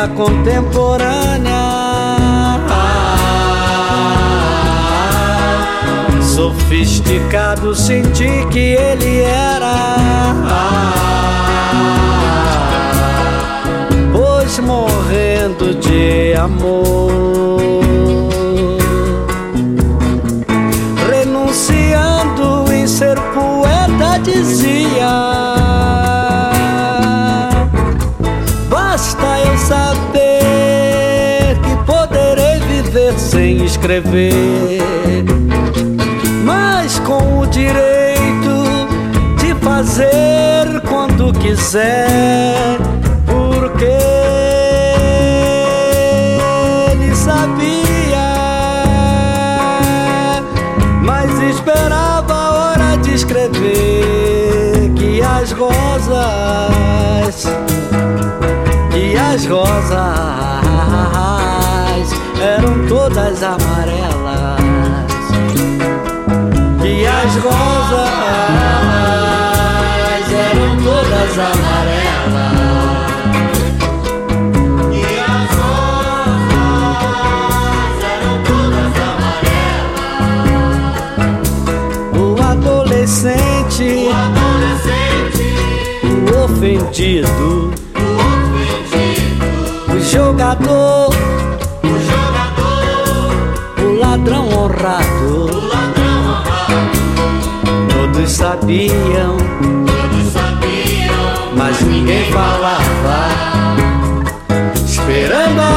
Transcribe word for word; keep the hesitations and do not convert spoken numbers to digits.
vida contemporânea. Sofisticado senti que ele era, pois morrendo de amor, renunciando em ser poeta, dizia: basta eu saber que poderei viver sem escrever, mas com o direito de fazer quando quiser, porque ele sabia, mas esperava a hora de escrever que as rosas, que as rosas eram todas amarelas, que as rosas eram todas amarelas, que as rosas eram todas amarelas. o adolescente, O adolescente, o ofendido, o ofendido, o jogador, o jogador, o ladrão honrado, o ladrão honrado. todos sabiam, Todos sabiam, mas ninguém falava, esperando a